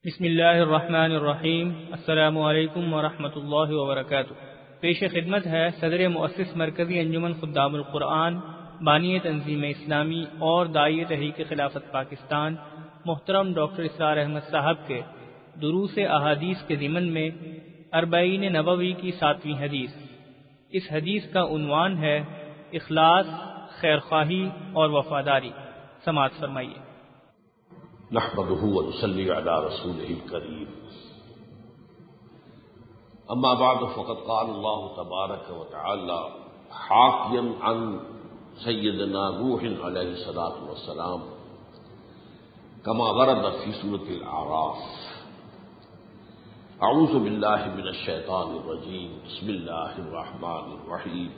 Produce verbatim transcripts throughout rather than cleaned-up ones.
بسم اللہ الرحمن الرحیم۔ السلام علیکم ورحمۃ اللہ وبرکاتہ۔ پیش خدمت ہے صدر مؤسس مرکزی انجمن خدام القرآن، بانی تنظیم اسلامی اور داعی تحریک خلافت پاکستان محترم ڈاکٹر اسرار احمد صاحب کے دروس احادیث کے ضمن میں اربعین نبوی کی ساتویں حدیث۔ اس حدیث کا عنوان ہے اخلاص، خیرخواہی اور وفاداری۔ سماعت فرمائیے۔ نحمده ونصلي على رسوله الكريم، اما بعد فقد قال الله تبارك وتعالى حاكيا عن سيدنا نوح عليه الصلاة والسلام كما ورد في سورة الأعراف: أعوذ بالله من الشيطان الرجيم، بسم الله الرحمن الرحيم،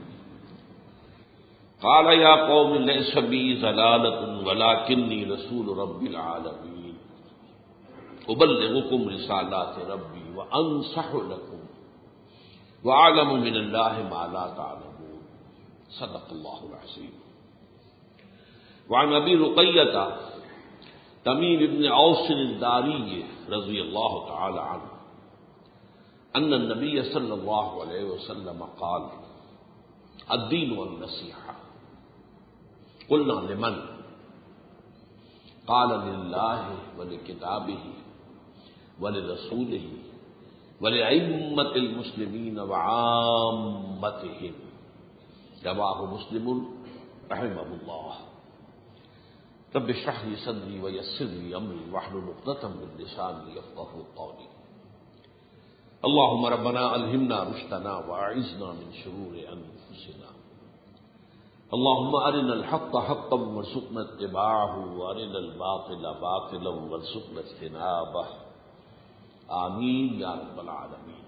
قال يا قوم ليس بي ضلالة ولكني رسول رب العالمين أبلغكم رسالات ربي وأنصح لكم وأعلم من الله ما لا تعلمون، صدق الله العظيم۔ وعن أبي رقية تميم بن أوس الداري رضي الله تعالى عنه أن النبي صلى الله عليه وسلم قال: الدين والنصيحة۔ قلنا لمن؟ قال: لله ولكتابه ولرسوله ولأئمة المسلمين وعامتهم، رواه مسلم رحمه الله۔ رب اشرح لي صدري ويسر لي أمري واحلل عقدة من لساني يفقهوا قولي۔ اللهم ربنا ألهمنا رشدنا وأعذنا من شرور أنفسنا، اللهم أرنا الحق حقا وارزقنا اتباعه وأرنا الباطل باطلا وارزقنا اجتنابه، آمین یا رب العالمین۔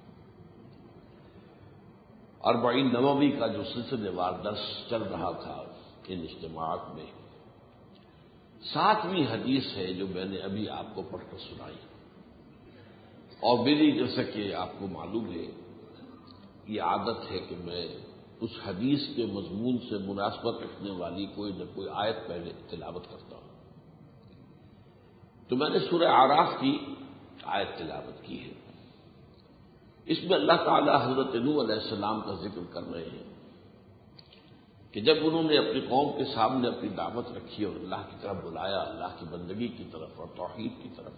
اربعین نووی کا جو سلسلے وار درس چل رہا تھا ان اجتماعات میں، ساتویں حدیث ہے جو میں نے ابھی آپ کو پڑھ کر سنائی، اور میری جیسا کہ آپ کو معلوم ہے یہ عادت ہے کہ میں اس حدیث کے مضمون سے مناسبت رکھنے والی کوئی نہ کوئی آیت پہلے تلاوت کرتا ہوں۔ تو میں نے سورہ اعراف کی آیت تلاوت کی ہے۔ اس میں اللہ تعالیٰ حضرت نوح علیہ السلام کا ذکر کر رہے ہیں کہ جب انہوں نے اپنی قوم کے سامنے اپنی دعوت رکھی اور اللہ کی طرف بلایا، اللہ کی بندگی کی طرف اور توحید کی طرف،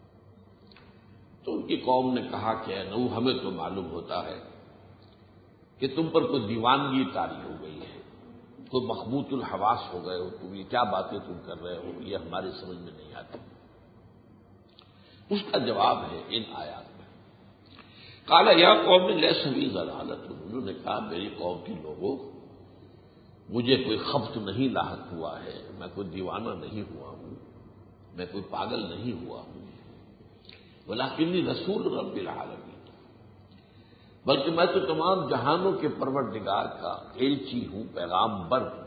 تو ان کی قوم نے کہا کہ اے نوح، ہمیں تو معلوم ہوتا ہے کہ تم پر کوئی دیوانگی طاری ہو گئی ہے، کوئی مخبوط الحواس ہو گئے ہو، تم یہ کیا باتیں تم کر رہے ہو، یہ ہماری سمجھ میں نہیں آتی۔ اس کا جواب ہے ان آیات میں۔ قال یا قوم لیس بی ضلالۃ، انہوں نے کہا میری قوم کے لوگوں، مجھے کوئی خبط نہیں لاحق ہوا ہے، میں کوئی دیوانہ نہیں ہوا ہوں، میں کوئی پاگل نہیں ہوا ہوں، ولکنی رسول رب العالمین، بلکہ میں تو تمام جہانوں کے پروردگار کا ایلچی ہوں، پیغامبر ہوں۔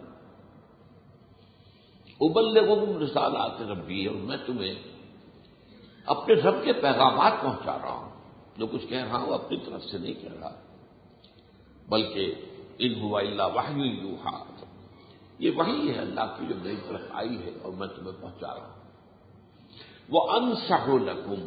ابلغکم رسالات ربی، اور میں تمہیں اپنے رب کے پیغامات پہنچا رہا ہوں، جو کچھ کہہ رہا ہوں اپنی طرف سے نہیں کہہ رہا، بلکہ ان هو الا وحی یوحی، یہ وحی ہے اللہ کی جو میری طرف آئی ہے اور میں تمہیں پہنچا رہا ہوں۔ وانصح لکم،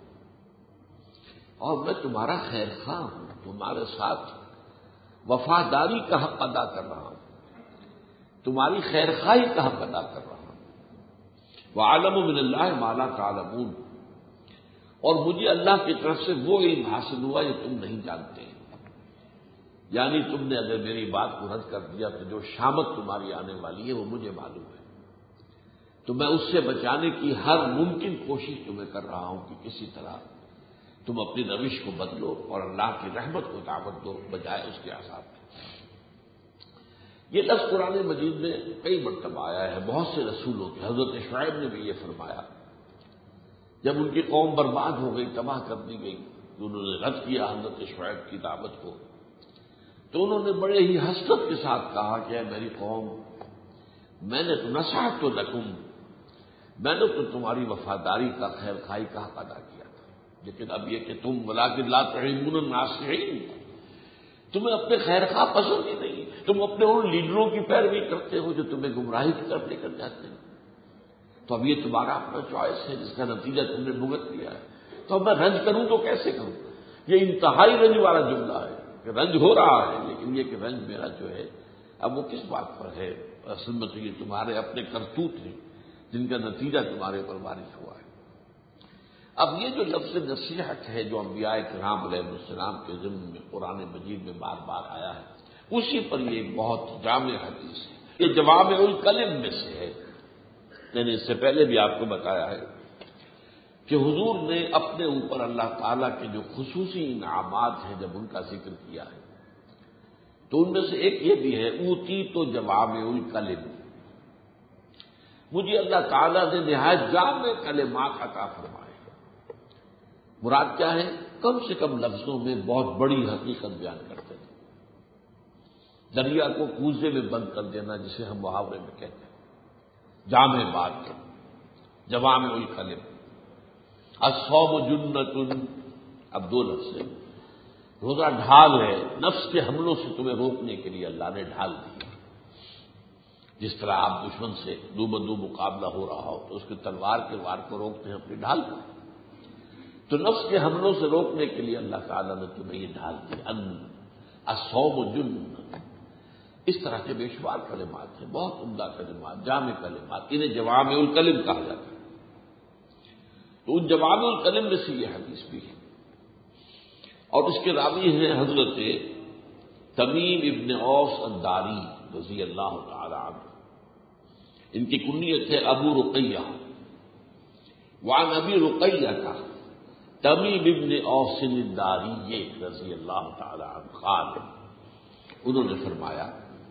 اور میں تمہارا خیر خواہ ہوں، تمہارے ساتھ وفاداری کا حق ادا کر رہا ہوں، تمہاری خیر خواہی کا حق ادا کر رہا ہوں۔ وَأَعْلَمُ مِنَ اللَّهِ مَا لَا تَعْلَمُونَ، اور مجھے اللہ کی طرف سے وہ علم حاصل ہوا جو تم نہیں جانتے، یعنی تم نے اگر میری بات کو رد کر دیا تو جو شامت تمہاری آنے والی ہے وہ مجھے معلوم ہے، تو میں اس سے بچانے کی ہر ممکن کوشش تمہیں کر رہا ہوں کہ کسی طرح تم اپنی روش کو بدلو اور اللہ کی رحمت کو دعوت دو بجائے اس کے عذاب کے۔ یہ لفظ قرآن مجید میں کئی مرتبہ آیا ہے بہت سے رسولوں کے۔ حضرت شعیب نے بھی یہ فرمایا جب ان کی قوم برباد ہو گئی، تباہ کر دی گئی، تو انہوں نے رد کیا حضرت شعیب کی دعوت کو، تو انہوں نے بڑے ہی حسرت کے ساتھ کہا کہ اے میری قوم، میں نے تو نصحت تو لکم، میں نے تو تمہاری وفاداری کا، خیر خواہی کا حق ادا کیا تھا، لیکن اب یہ کہ تم ولکن لا تحبون الناصحین، تمہیں اپنے خیر خواہ پسند ہی نہیں، تم اپنے ان لیڈروں کی پیروی کرتے ہو جو تمہیں گمراہی کی طرف لے کر جاتے ہیں، تو اب یہ تمہارا اپنا چوائس ہے جس کا نتیجہ تم نے بھگت لیا ہے. تو اب میں رنج کروں تو کیسے کروں؟ یہ انتہائی رنج والا جملہ ہے کہ رنج ہو رہا ہے، لیکن یہ کہ رنج میرا جو ہے اب وہ کس بات پر ہے؟ اصل میں تو یہ تمہارے اپنے کرتوت ہیں جن کا نتیجہ تمہارے پر وارد ہوا ہے. اب یہ جو لفظ نصیحت ہے جو انبیاء کرام علیہ السلام کے ضمن میں قرآن مجید میں بار بار آیا ہے، اسی پر یہ ایک بہت جامع حدیث ہے. یہ جوامع الکلم میں سے ہے. میں نے اس سے پہلے بھی آپ کو بتایا ہے کہ حضور نے اپنے اوپر اللہ تعالیٰ کے جو خصوصی انعامات ہیں جب ان کا ذکر کیا ہے تو ان میں سے ایک یہ بھی ہے اوتی تو جوامع الکلم، مجھے اللہ تعالیٰ نے نہایت جامع کلمات عطا فرمائے. مراد کیا ہے؟ کم سے کم لفظوں میں بہت بڑی حقیقت بیان کرتے تھے. دریا کو کوزے میں بند کر دینا جسے ہم محاورے میں کہتے ہیں، جامع بات، جوامع الکلم. الصوم جنت، اب دو لفظ ہیں. روزہ ڈھال ہے، نفس کے حملوں سے تمہیں روکنے کے لیے اللہ نے ڈھال دی. جس طرح آپ دشمن سے دو بدو مقابلہ ہو رہا ہو تو اس کے تلوار کے وار کو روکتے ہیں اپنی ڈھال کو، تو نفس کے حملوں سے روکنے کے لیے اللہ تعالیٰ نے تمہیں یہ ڈھال دی. ان الصوم جنت. اس طرح کے بے شمار کلمات ہیں، بہت عمدہ کلمات، جامع کلمات، انہیں جوامع الکلم کہا جاتا ہے. تو ان جوامع الکلم میں سے یہ حدیث بھی ہے، اور اس کے راوی ہیں حضرت تمیم ابن اوس الداری رضی اللہ تعالی عنہ. ان کی کنیت ہے ابو رقیہ. وعن ابی رقیہ کا تمیم ابن اوس الداری رضی اللہ تعالی عنہ قال، انہوں نے فرمایا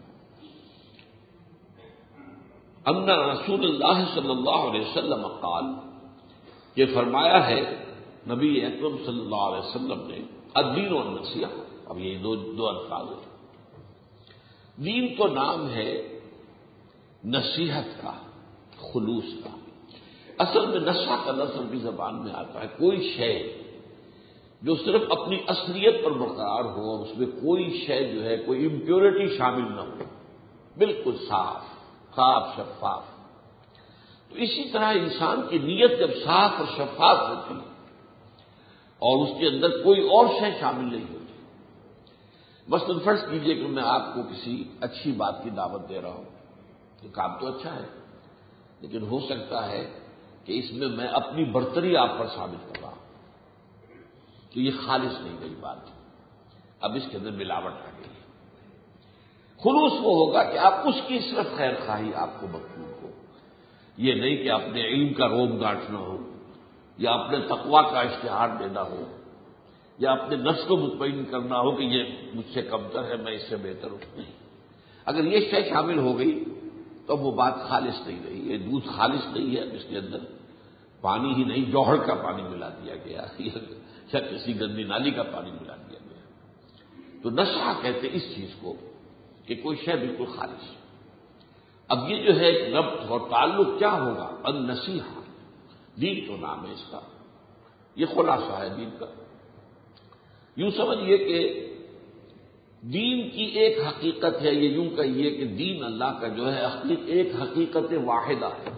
ان رسول اللہ صلی اللہ علیہ وسلم قال، یہ فرمایا ہے نبی اکرم صلی اللہ علیہ وسلم نے، الدین والنصیحہ. اب یہ دو دو الفاظ ہیں. دین تو نام ہے نصیحت کا، خلوص کا. اصل میں نصح کا لفظ عربی زبان میں آتا ہے کوئی شے جو صرف اپنی اصلیت پر برقرار ہو اور اس میں کوئی شے جو ہے کوئی امپیورٹی شامل نہ ہو، بالکل صاف صاف شفاف. تو اسی طرح انسان کی نیت جب صاف اور شفاف ہوتی اور اس کے اندر کوئی اور شے شامل نہیں ہوتی. مثلاً فرض کیجئے کہ میں آپ کو کسی اچھی بات کی دعوت دے رہا ہوں، تو کام تو اچھا ہے، لیکن ہو سکتا ہے کہ اس میں میں اپنی برتری آپ پر ثابت کر رہا ہوں کہ یہ خالص نہیں گئی بات، اب اس کے اندر ملاوٹ آ گئی. خلوص وہ ہوگا کہ آپ اس کی صرف خیر خواہی آپ کو مطلوب ہو، یہ نہیں کہ اپنے علم کا روب گاٹنا ہو، یا اپنے تقویٰ کا اشتہار دینا ہو، یا اپنے نفس کو مطمئن کرنا ہو کہ یہ مجھ سے کمتر ہے، میں اس سے بہتر ہوں. نہیں، اگر یہ شے شامل ہو گئی تو وہ بات خالص نہیں رہی. یہ دودھ خالص نہیں ہے، اس کے اندر پانی ہی نہیں جوہر کا پانی ملا دیا گیا یا کسی گندی نالی کا پانی ملا دیا گیا. تو نصح کہتے اس چیز کو کہ کوئی شے بالکل خالص. اب یہ جو ہے ربط اور تعلق کیا ہوگا؟ النصیحہ، دین تو نام ہے اس کا، یہ خلاصہ ہے دین کا. یوں سمجھیے کہ دین کی ایک حقیقت ہے، یہ یوں کہیے کہ دین اللہ کا جو ہے ایک حقیقت واحدہ ہے.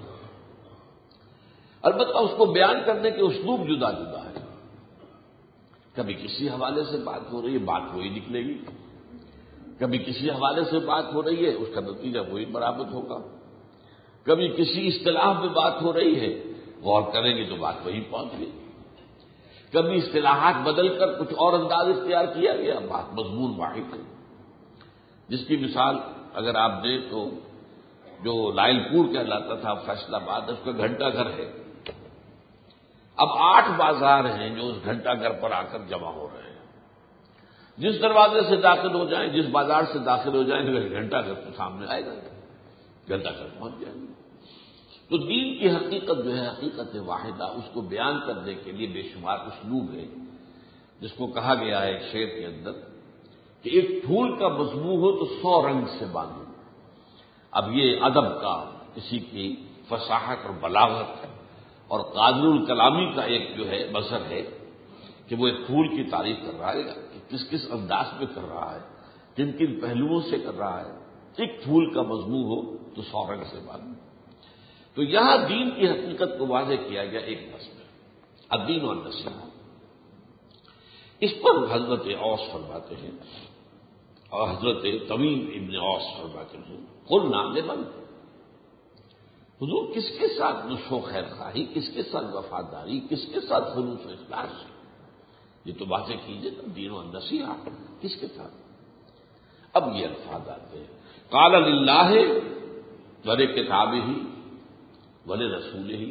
البتہ اس کو بیان کرنے کے اسلوب جدا جدا ہے. کبھی کسی حوالے سے بات ہو رہی ہے، بات وہی نکلے گی. کبھی کسی حوالے سے بات ہو رہی ہے، اس کا نتیجہ وہی برآمد ہوگا. کبھی کسی اصطلاح میں بات ہو رہی ہے، غور کریں گے تو بات وہی پہنچ گئی. کبھی اصطلاحات بدل کر کچھ اور انداز اختیار کیا گیا، بات مضمون واحد ہے. جس کی مثال اگر آپ دیں تو جو لائل پور کہلاتا تھا فیصلہ آباد، اس کا گھنٹہ گھر ہے. اب آٹھ بازار ہیں جو اس گھنٹہ گھر پر آ کر جمع ہو رہے ہیں. جس دروازے سے داخل ہو جائیں، جس بازار سے داخل ہو جائیں، گھنٹہ گھر تو سامنے آئے گا، گھنٹہ گھر پہنچ جائیں گے. تو دین کی حقیقت جو ہے حقیقت واحدہ، اس کو بیان کرنے کے لیے بے شمار اسلوب ہے، جس کو کہا گیا ہے ایک شعر کے اندر کہ ایک پھول کا مضمون ہو تو سو رنگ سے باندھو. اب یہ ادب کا، کسی کی فصاحت اور بلاغت اور قادر الکلامی کا ایک جو ہے بصر ہے کہ وہ ایک پھول کی تعریف کر رہا ہے کہ کس کس انداز میں کر رہا ہے، کن کن پہلوؤں سے کر رہا ہے. ایک پھول کا مضمون ہو تو سو رنگ سے باندھو. تو یہاں دین کی حقیقت کو واضح کیا گیا ایک لفظ میں، الدین والنصیحہ۔ اس پر حضرت اوس فرماتے ہیں اور حضرت تمیم ابن اوس فرماتے ہیں، قلنا لمن، حضور کس کے ساتھ نشو خیر خواہی، کس کے ساتھ وفاداری، کس کے ساتھ خلوص و اخلاص، یہ تو واضح کیجیے نا، دین و نصیحہ کس کے ساتھ؟ اب یہ الفاظ آتے ہیں، قال للہ ولکتابہ ولرسولہ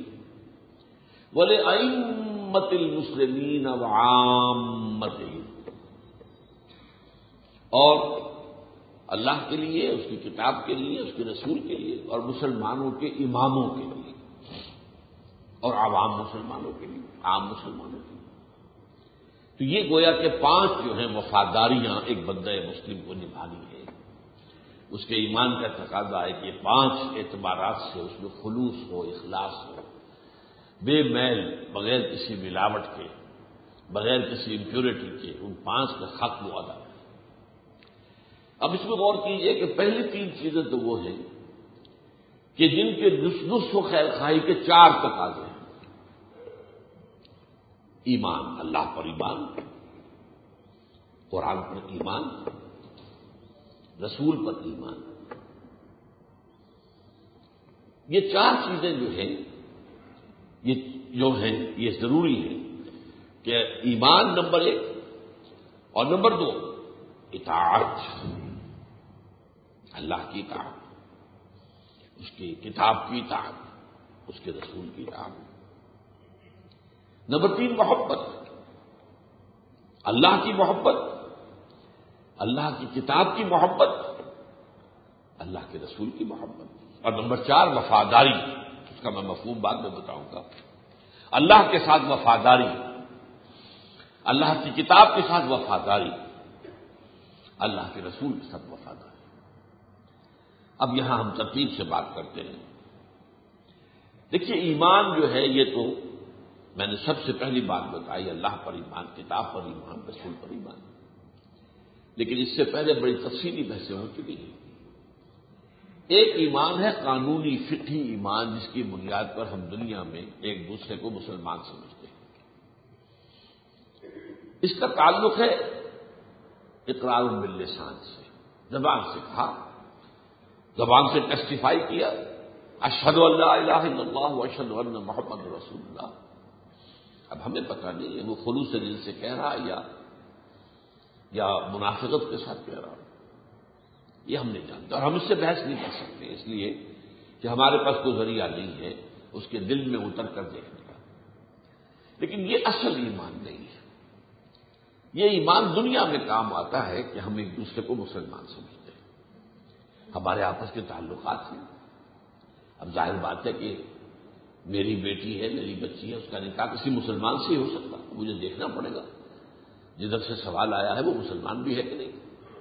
ولأئمۃ المسلمین وعامتہ، اور اللہ کے لیے، اس کی کتاب کے لیے، اس کے رسول کے لیے، اور مسلمانوں کے اماموں کے لیے، اور عوام مسلمانوں کے لیے، عام مسلمانوں کے لیے۔ تو یہ گویا کہ پانچ جو ہیں وفاداریاں ایک بندہ مسلم کو نبھانی ہے، اس کے ایمان کا تقاضا ہے کہ یہ پانچ اعتبارات سے اس میں خلوص ہو، اخلاص ہو، بے میل، بغیر کسی ملاوٹ کے، بغیر کسی امپیورٹی کے، ان پانچ کا حق وہ ادا ہے۔ اب اس میں غور کیجئے کہ پہلی تین چیزیں تو وہ ہیں کہ جن کے نصف و خیر خواہی کے چار تقاضے ہیں، ایمان، اللہ پر ایمان، قرآن پر ایمان، رسول پر ایمان۔ یہ چار چیزیں جو ہیں، یہ جو ہیں یہ ضروری ہے کہ ایمان نمبر ایک، اور نمبر دو اطاعت، اللہ کی اطاعت، اس کی کتاب کی اطاعت، اس کے رسول کی اطاعت۔ نمبر تین محبت، اللہ کی محبت، اللہ کی کتاب کی محبت، اللہ کے رسول کی محبت۔ اور نمبر چار وفاداری، اس کا میں مفہوم بعد میں بتاؤں گا۔ اللہ کے ساتھ وفاداری، اللہ کی کتاب کے ساتھ وفاداری، اللہ کے رسول کے ساتھ وفاداری۔ اب یہاں ہم ترتیب سے بات کرتے ہیں۔ دیکھیے ایمان جو ہے یہ تو میں نے سب سے پہلی بات بتائی، اللہ پر ایمان، کتاب پر ایمان، رسول پر ایمان، لیکن اس سے پہلے بڑی تفصیلی بحثیں ہو چکی ہیں۔ ایک ایمان ہے قانونی فقہی ایمان، جس کی بنیاد پر ہم دنیا میں ایک دوسرے کو مسلمان سمجھتے ہیں۔ اس کا تعلق ہے اقرار باللسان سے، زبان سے کہا، زبان سے ٹیسٹیفائی کیا، اشہد ان لا الہ الا اللہ واشہد ان محمد رسول اللہ۔ اب ہمیں پتہ نہیں ہے وہ خلوص دل سے کہہ رہا یا یا منافقت کے ساتھ کہہ رہا، یہ ہم نہیں جانتے، اور ہم اس سے بحث نہیں کر سکتے، اس لیے کہ ہمارے پاس کوئی ذریعہ نہیں ہے اس کے دل میں اتر کر دیکھنے کا۔ لیکن یہ اصل ایمان نہیں ہے، یہ ایمان دنیا میں کام آتا ہے کہ ہم ایک دوسرے کو مسلمان سمجھتے ہیں، ہمارے آپس کے تعلقات ہیں۔ اب ظاہر بات ہے کہ میری بیٹی ہے، میری بچی ہے، اس کا نکاح کسی مسلمان سے ہی ہو سکتا، مجھے دیکھنا پڑے گا جدھر سے سوال آیا ہے وہ مسلمان بھی ہے کہ نہیں۔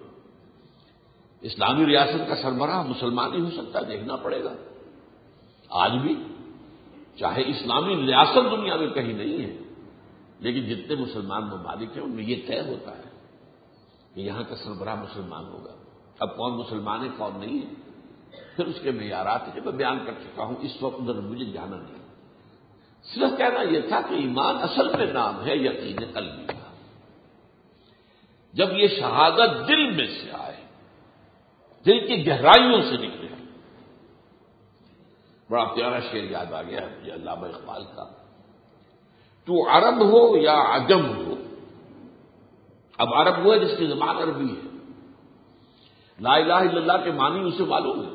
اسلامی ریاست کا سربراہ مسلمان ہی ہو سکتا، دیکھنا پڑے گا۔ آج بھی چاہے اسلامی ریاست دنیا میں کہیں نہیں ہے، لیکن جتنے مسلمان ممالک ہیں ان میں یہ طے ہوتا ہے کہ یہاں کا سربراہ مسلمان ہوگا۔ اب کون مسلمان ہے کون نہیں ہے، پھر اس کے معیارات جو میں بیان کر چکا ہوں، اس وقت ادھر مجھے جانا نہیں۔ صرف کہنا یہ تھا کہ ایمان اصل میں نام ہے یقین قلبی کا۔ جب یہ شہادت دل میں سے آئے، دل کی گہرائیوں سے نکلے، بڑا پیارا شعر یاد آ گیا مجھے علامہ اقبال کا، تو عرب ہو یا عجم ہو، اب عرب وہ ہے جس کی زبان عربی ہے، لا الہ الا اللہ کے معنی اسے معلوم ہے،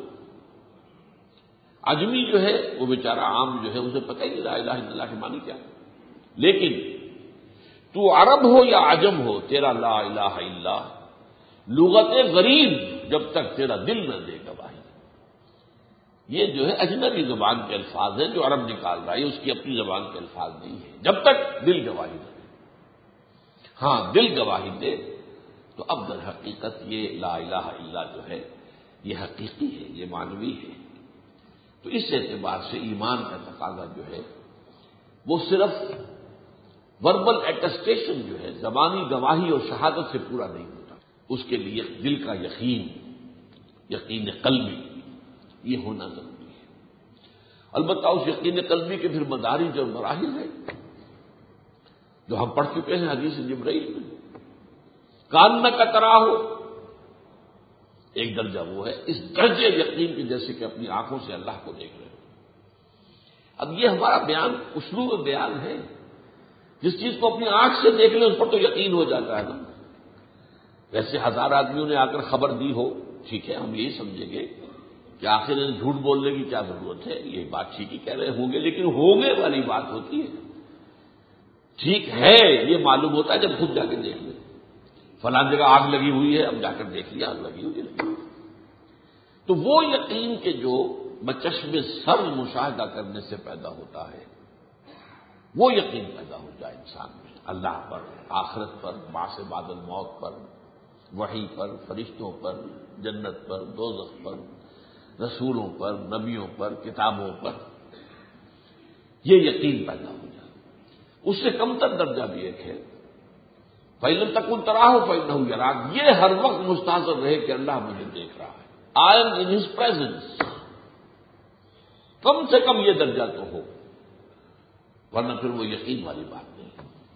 عجمی جو ہے وہ بیچارہ عام جو ہے اسے پتہ ہی نہیں لا الہ الا اللہ کے معنی کیا، لیکن تو عرب ہو یا عجم ہو، تیرا لا الہ الا لغت غریب جب تک تیرا دل نہ دے گواہی۔ یہ جو ہے اجنبی زبان کے الفاظ ہیں جو عرب نکال رہا ہے، اس کی اپنی زبان کے الفاظ نہیں ہیں، جب تک دل گواہی نہ دے۔ ہاں دل گواہی دے تو اب در حقیقت یہ لا الہ الا جو ہے یہ حقیقی ہے، یہ معنوی ہے۔ تو اس اعتبار سے ایمان کا تقاضا جو ہے وہ صرف وربل ایٹسٹیشن جو ہے، زبانی گواہی اور شہادت سے پورا نہیں ہوتا، اس کے لیے دل کا یقین، یقین قلبی یہ ہونا ضروری ہے۔ البتہ اس یقین قلبی کے پھر مدارج اور مراحل ہیں جو ہم پڑھ چکے ہیں حدیث جبرائیل میں. کان کا ترا ہو، ایک درجہ وہ ہے اس درجے یقین کی جیسے کہ اپنی آنکھوں سے اللہ کو دیکھ رہے ہو. اب یہ ہمارا بیان اسلوب بیان ہے. جس چیز کو اپنی آنکھ سے دیکھ لیں اس پر تو یقین ہو جاتا ہے نا. ویسے ہزار آدمیوں نے آ کر خبر دی ہو، ٹھیک ہے، ہم یہی سمجھیں گے کہ آخر جھوٹ بولنے کی کیا ضرورت ہے، یہ بات ٹھیک ہی کہہ رہے ہوں گے، لیکن ہوگے والی بات ہوتی ہے. ٹھیک ہے یہ معلوم ہوتا ہے جب خود جا کے دیکھ لیں. فلاں جگہ آگ لگی ہوئی ہے، اب جا کر دیکھ لیا آگ لگی ہوئی ہے. تو وہ یقین کے جو بچشم سر مشاہدہ کرنے سے پیدا ہوتا ہے، وہ یقین پیدا ہو جائے انسان میں اللہ پر، آخرت پر، بعث بعد الموت پر، وحی پر، فرشتوں پر، جنت پر، دوزخ پر، رسولوں پر، نبیوں پر، کتابوں پر، یہ یقین پیدا ہو جائے. اس سے کم تر درجہ بھی ایک ہے فَإِن تَكُن تَرَاهُ فَإِنَّهُ يَرَاكَ. یہ ہر وقت مستحضر رہے کہ اللہ مجھے دیکھ رہا ہے. I am in his presence. کم سے کم یہ درجہ تو ہو، ورنہ پھر وہ یقین والی بات نہیں.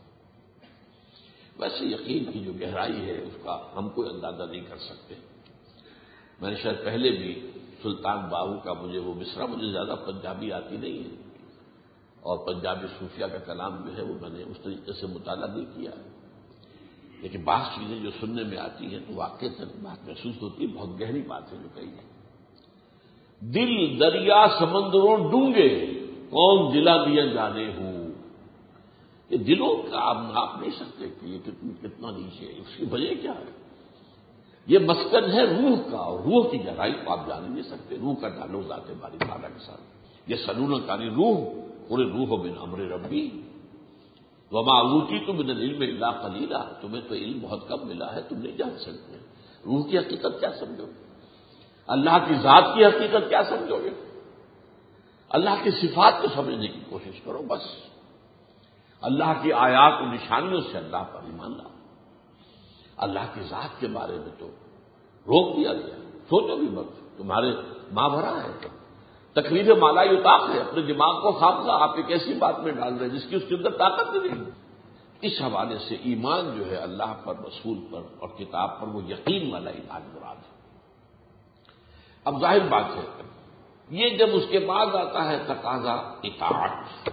ویسے یقین کی جو گہرائی ہے اس کا ہم کوئی اندازہ نہیں کر سکتے. میں نے شاید پہلے بھی سلطان باہو کا مجھے وہ مصرع، مجھے زیادہ پنجابی آتی نہیں ہے اور پنجابی صوفیہ کا کلام جو ہے وہ میں نے اس طریقے سے مطالعہ نہیں کیا ہے، لیکن بعض چیزیں جو سننے میں آتی ہیں تو واقعی بات محسوس ہوتی ہے. بہت گہری بات ہے جو کہی ہے. دل دریا سمندروں ڈونگے کون دلا دیا جانے ہوں. یہ دلوں کا آپ ناپ نہیں سکتے کہ یہ کتنا نیچے ہے. اس کی وجہ کیا ہے؟ یہ مسکن ہے روح کا، اور روح کی گہرائی کو آپ جان نہیں سکتے. روح کا تعلق ذات باری تعالیٰ کے ساتھ. یہ سلون کاری روح پورے روح من امر ربی وما اوتیتم من العلم الا قلیلا. تمہیں تو علم بہت کم ملا ہے، تم نہیں جان سکتے. روح کی حقیقت کیا سمجھو گے؟ اللہ کی ذات کی حقیقت کیا سمجھو گے؟ اللہ کی صفات کو سمجھنے کی کوشش کرو بس. اللہ کی آیات و نشانیوں سے اللہ پر ایمان لاؤ. اللہ کی ذات کے بارے میں تو روک دیا گیا. سوچو بھی مت، تمہارے ماں بھرا ہے، تکلیف مالا یطاق ہے. اپنے دماغ کو خامخواہ آپ ایک ایسی بات میں ڈال رہے ہیں جس کی اس کے اندر طاقت نہیں. اس حوالے سے ایمان جو ہے اللہ پر، رسول پر اور کتاب پر، وہ یقین والا ایمان مراد ہے. اب ظاہر بات ہے یہ جب اس کے بعد آتا ہے تقاضا اطاعت،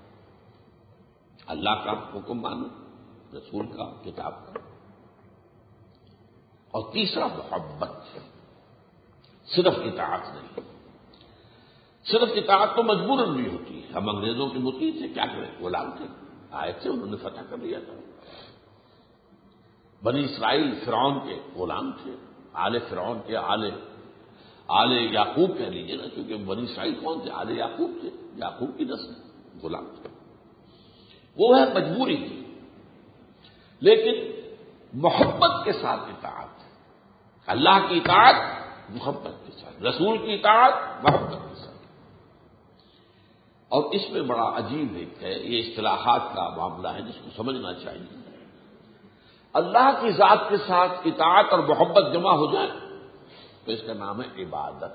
اللہ کا حکم مانو، رسول کا، کتاب کا، اور تیسرا محبت. صرف اطاعت نہیں، صرف اطاعت تو مجبوراً بھی ہوتی ہے. ہم انگریزوں کے مطیع تھے، کیا کریں، غلام تھے، آئے تھے، انہوں نے فتح کر لیا تھا. بنی اسرائیل فرعون کے غلام تھے، آل فرعون کے، آل آل یعقوب کہہ لیجیے نا، کیونکہ بنی اسرائیل کون تھے؟ آل یعقوب تھے، یعقوب کی نسل، غلام تھے. وہ ہے مجبوری تھی، لیکن محبت کے ساتھ اطاعت. اللہ کی اطاعت محبت کے ساتھ، رسول کی اطاعت محبت کے ساتھ. اور اس میں بڑا عجیب ایک ہے، یہ اصطلاحات کا معاملہ ہے جس کو سمجھنا چاہیے. اللہ کی ذات کے ساتھ اطاعت اور محبت جمع ہو جائے تو اس کا نام ہے عبادت.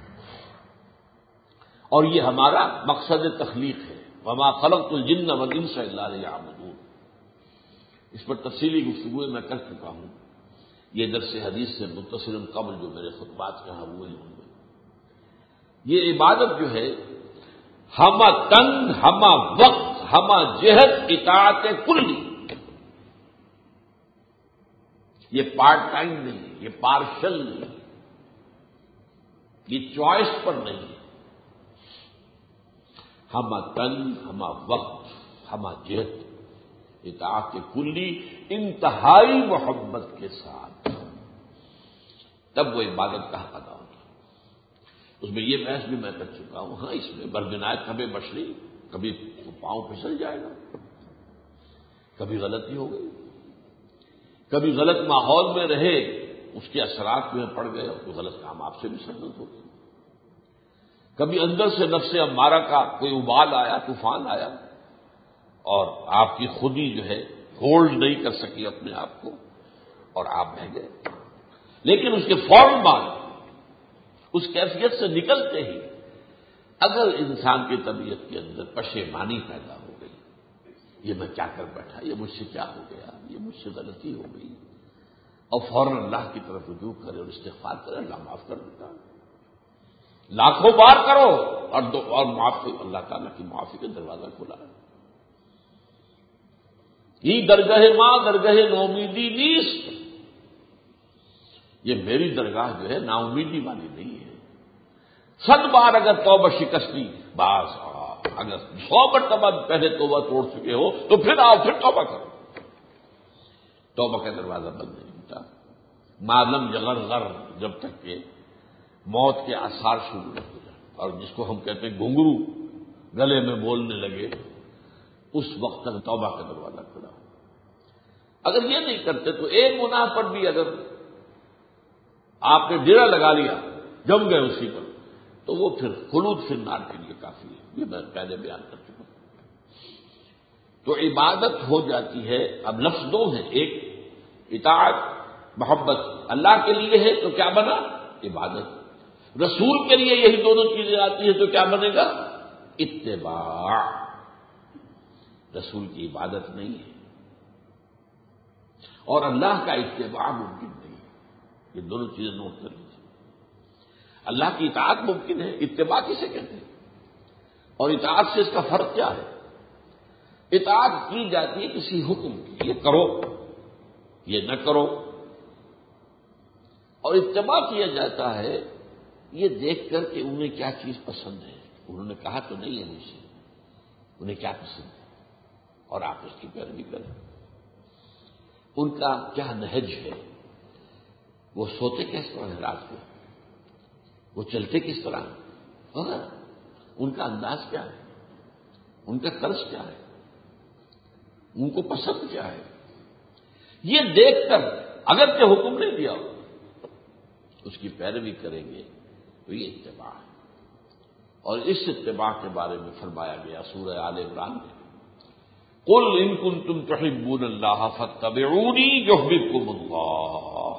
اور یہ ہمارا مقصد تخلیق ہے. وما خلقت الجن والانس الا لیعبدون. اس پر تفصیلی گفتگو میں کر چکا ہوں. یہ درس حدیث سے متصل قبل جو میرے خطبات کہاں ہوئے ہوں گے. یہ عبادت جو ہے ہمہ تن، ہمہ وقت، ہمہ جہت اطاعت کلی. یہ پارٹ ٹائم نہیں، یہ پارشل نہیں، یہ چوائس پر نہیں. ہمہ تن، ہمہ وقت، ہمہ جہت اطاعت کلی انتہائی محبت کے ساتھ، تب وہ عبادت کا حق ادا ہوتا. اس میں یہ بحث بھی میں کر چکا ہوں. ہاں اس میں بربنائے کبھی بشری، کبھی پاؤں پھسل جائے گا، کبھی غلطی ہو گئی، کبھی غلط ماحول میں رہے، اس کے اثرات میں پڑ گئے تو غلط کام آپ سے بھی سرزد ہو گئے. کبھی اندر سے نفس امارہ کا کوئی ابال آیا، طوفان آیا، اور آپ کی خودی جو ہے ہولڈ نہیں کر سکی اپنے آپ کو اور آپ بہ گئے. لیکن اس کے فوراً بعد اس کیفیت سے نکلتے ہی اگر انسان کی طبیعت کے اندر پشیمانی پیدا ہو گئی، یہ میں کیا کر بیٹھا، یہ مجھ سے کیا ہو گیا، یہ مجھ سے غلطی ہو گئی، اور فوراً اللہ کی طرف رجوع کرے اور استغفار کرے، اللہ معاف کر دیتا ہے۔ لاکھوں بار کرو اور دو اور معافی، اللہ تعالیٰ کی معافی کا دروازہ کھلا ہے۔ یہ درگاہ ماں درگاہ نومیدی نیست، یہ میری درگاہ جو ہے نا امیدی والی نہیں ہے۔ صد بار اگر توبہ شکستی باز، اگر سو مرتبہ پہلے توبہ توڑ چکے ہو تو پھر آؤ، پھر توبہ کرو، توبہ کا دروازہ بند نہیں ہوتا۔ معلوم یغر غر، جب تک کہ موت کے آثار شروع نہ ہو جائے، اور جس کو ہم کہتے ہیں گھنگرو گلے میں بولنے لگے، اس وقت تک توبہ کا دروازہ کھلا ہو۔ اگر یہ نہیں کرتے تو ایک گناہ پر بھی اگر آپ نے ڈیرا لگا لیا، جم گئے اسی پر، تو وہ پھر خلود فی النار کے لیے کافی ہے، یہ میں پہلے بیان کر چکا ہوں۔ تو عبادت ہو جاتی ہے۔ اب لفظ دو ہیں، ایک اطاعت محبت اللہ کے لیے ہے تو کیا بنا؟ عبادت۔ رسول کے لیے یہی دونوں چیزیں آتی ہیں تو کیا بنے گا؟ اتباع۔ رسول کی عبادت نہیں ہے اور اللہ کا اتباع ممکن نہیں ہے، یہ دونوں چیزیں نوٹ کر لیجیے۔ اللہ کی اطاعت ممکن ہے، اتباع کسے کہتے ہیں؟ اور اطاعت سے اس کا فرق کیا ہے؟ اطاعت کی جاتی ہے کسی حکم کی، یہ کرو یہ نہ کرو، اور اتباع کیا جاتا ہے یہ دیکھ کر کہ انہیں کیا چیز پسند ہے، انہوں نے کہا تو نہیں ہے مجھ سے، انہیں کیا پسند ہے اور آپ اس کی پیروی کریں۔ ان کا کیا نہج ہے، وہ سوتے کس طرح ہے رات کو، وہ چلتے کس طرح ہیں، ان کا انداز کیا ہے، ان کا طرز کیا ہے، ان کو پسند کیا ہے، یہ دیکھ کر اگر کہ حکم نہیں دیا ہو اس کی پیروی کریں گے تو یہ اتباع ہے۔ اور اس اتباع کے بارے میں فرمایا گیا سورہ آل عمران میں، قل ان کنتم تحبون اللہ فاتبعونی یحببکم اللہ۔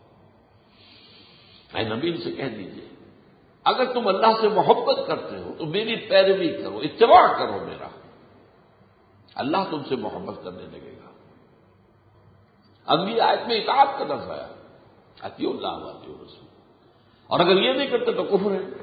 اے نبی ان سے کہہ دیجئے اگر تم اللہ سے محبت کرتے ہو تو میری پیروی کرو، اتباع کرو میرا، اللہ تم سے محبت کرنے لگے گا۔ اگلی آیت میں اطاعت کا لفظ آیا، اطیعوا اللہ واطیعوا الرسول، اور اگر یہ نہیں کرتے تو کفر ہے،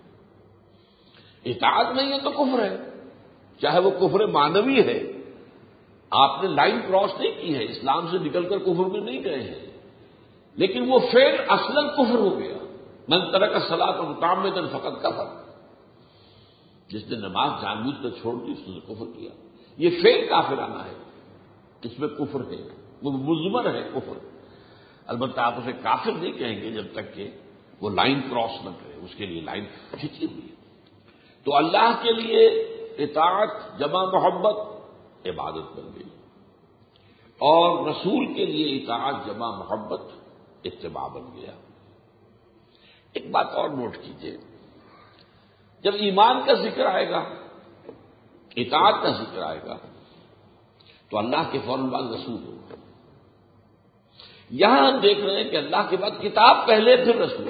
اطاعت نہیں ہے تو کفر ہے، چاہے وہ کفر معنوی ہے، آپ نے لائن کراس نہیں کی ہے، اسلام سے نکل کر کفر میں نہیں گئے ہیں، لیکن وہ فعل اصلاً کفر ہو گیا۔ من ترک الصلاۃ متعمدا فقد کفر، جس نے نماز جان بوجھ کر چھوڑ دی اس نے کفر کیا، یہ فعل کافرانہ ہے، اس میں کفر ہے، وہ مضمر ہے کفر۔ البتہ آپ اسے کافر نہیں کہیں گے جب تک کہ وہ لائن کراس نہ کرے، اس کے لیے لائن کھینچی ہوئی ہے۔ تو اللہ کے لیے اطاعت جمع محبت عبادت بن گئی، اور رسول کے لیے اطاعت جمع محبت اتباع بن گیا۔ ایک بات اور نوٹ کیجیے، جب ایمان کا ذکر آئے گا، اطاعت کا ذکر آئے گا تو اللہ کے فوراً بعد رسول ہوگا۔ یہاں ہم دیکھ رہے ہیں کہ اللہ کے بعد کتاب پہلے پھر رسول،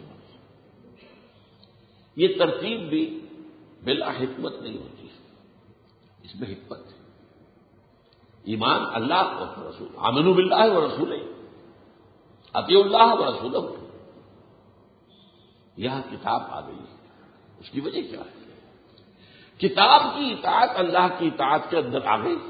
یہ ترتیب بھی بلا حکمت نہیں ہوتی، اس میں حکمت ہے۔ ایمان اللہ اور رسول، آمنوا باللہ و رسولہ، اطیعوا اللہ و رسولہ، یہاں کتاب آ گئی ہے، اس کی وجہ کیا ہے؟ کتاب کی اطاعت اللہ کی اطاعت کے اندر آ گئی،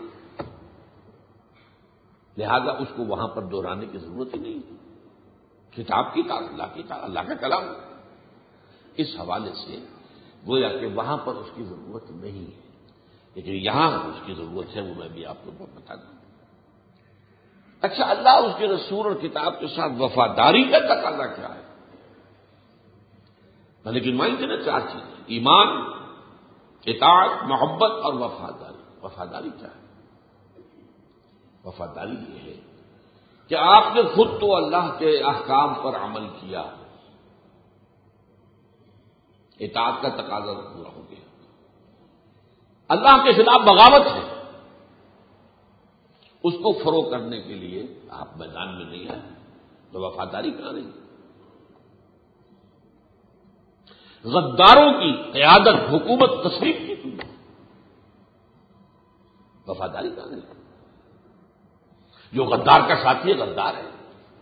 لہذا اس کو وہاں پر دہرانے کی ضرورت ہی نہیں، کتاب کی اطاعت اللہ کی اطاعت، اللہ کا کلام، اس حوالے سے گویا کہ وہاں پر اس کی ضرورت نہیں ہے، لیکن یہاں اس کی ضرورت ہے، وہ میں بھی آپ کو بتا دوں۔ اچھا، اللہ اس کے رسول اور کتاب کے ساتھ وفاداری کا تقاضا کیا ہے؟ لیکن مائنڈ نا چار چیزیں، ایمان، اطاعت، محبت اور وفاداری۔ وفاداری کیا ہے؟ وفاداری یہ ہے کہ آپ نے خود تو اللہ کے احکام پر عمل کیا، اطاعت کا تقاضا پورا ہو گیا، اللہ کے خلاف بغاوت ہے، اس کو فروغ کرنے کے لیے آپ میدان میں نہیں آئے تو وفاداری کہاں رہی؟ غداروں کی قیادت حکومت تسلیم کی تھی، وفاداری کا نہیں. جو غدار کا ساتھی ہے غدار ہے.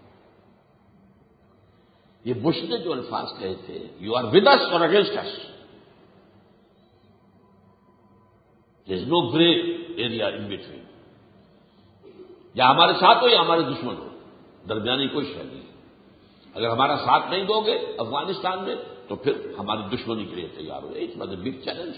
یہ بش نے جو الفاظ کہے تھے، you are with us or against us, there is no grey area in between. یا ہمارے ساتھ ہو یا ہمارے دشمن ہو، درمیانی کوئی شے نہیں. اگر ہمارا ساتھ نہیں دو گے افغانستان میں تو پھر ہماری دشمنی کے لیے تیار ہو. It's was a big challenge.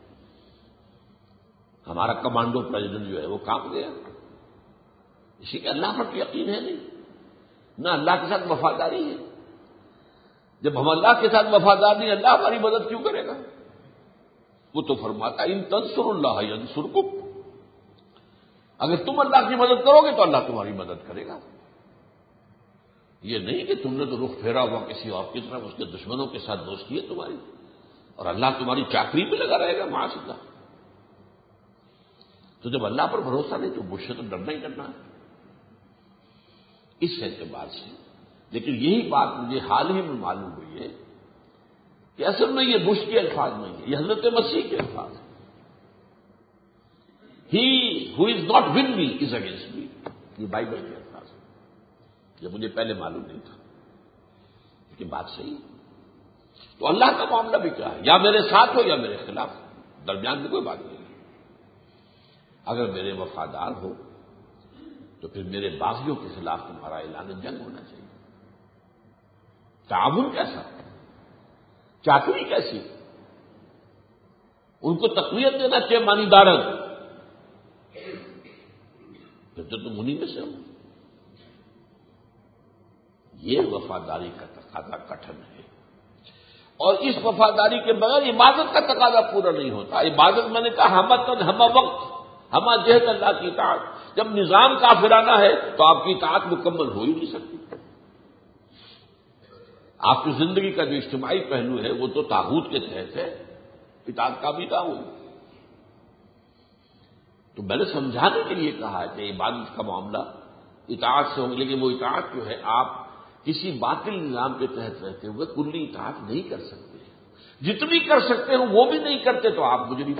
ہمارا کمانڈو پریزیڈنٹ جو ہے وہ کام گیا. اسی کے اللہ پر یقین ہے نہیں، نہ اللہ کے ساتھ وفاداری ہے. جب ہم اللہ کے ساتھ وفادار نہیں، اللہ ہماری مدد کیوں کرے گا؟ وہ تو فرماتا ان تنصر اللہ ینصرکم، اگر تم اللہ کی مدد کرو گے تو اللہ تمہاری مدد کرے گا. یہ نہیں کہ تم نے تو رخ پھیرا ہوا کسی اور کی طرف، اس کے دشمنوں کے ساتھ دوستی ہے تمہاری اور اللہ تمہاری چاکری پہ لگا رہے گا معاذ اللہ. تو جب اللہ پر بھروسہ نہیں تو مجھ سے تو ڈرنا ہی ڈرنا ہے اس اعتبار سے. لیکن یہی بات مجھے حال ہی میں معلوم ہوئی ہے کہ اصل میں یہ بش کے الفاظ نہیں ہے، یہ حضرت مسیح کے الفاظ ہیں. He who is not with me is against me, یہ بائبل کے الفاظ ہیں. یہ مجھے پہلے معلوم نہیں تھا، لیکن بات صحیح ہے. تو اللہ کا معاملہ بھی کیا ہے، یا میرے ساتھ ہو یا میرے خلاف، درمیان میں کوئی بات نہیں. اگر میرے وفادار ہو تو پھر میرے باغیوں کے خلاف تمہارا اعلان جنگ ہونا چاہیے. تعاون کیسا، چاکری کیسی، ان کو تقویت دینا چاہیے مانی دارن، پھر تو تم انہیں میں سے ہو. یہ وفاداری کا تقاضا کٹھن ہے، اور اس وفاداری کے بغیر عبادت کا تقاضا پورا نہیں ہوتا. عبادت میں نے کہا ہمتن ہم وقت ہما جہت اللہ کی اطاعت. جب نظام کافرانہ ہے تو آپ کی اطاعت مکمل ہو ہی نہیں سکتی. آپ کی زندگی کا جو اجتماعی پہلو ہے وہ تو طاغوت کے تحت ہے، اطاعت کا بھی طاغوت. تو میں نے سمجھانے کے لیے کہا ہے کہ عبادت کا معاملہ اطاعت سے ہوگا، لیکن وہ اطاعت جو ہے آپ کسی باطل نظام کے تحت رہتے ہوئے کلی اطاعت نہیں کر سکتے. جتنی کر سکتے ہو وہ بھی نہیں کرتے تو آپ مجرم.